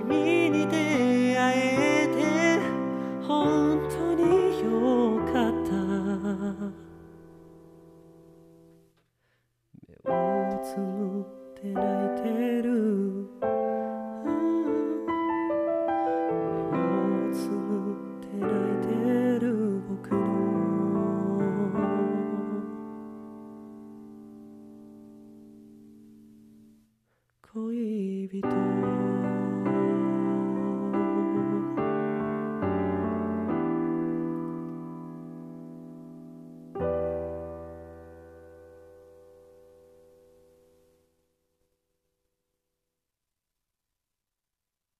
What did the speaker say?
君に出会えて本当によかった。目をつむって泣いてる、目をつむって泣いてる僕の恋人。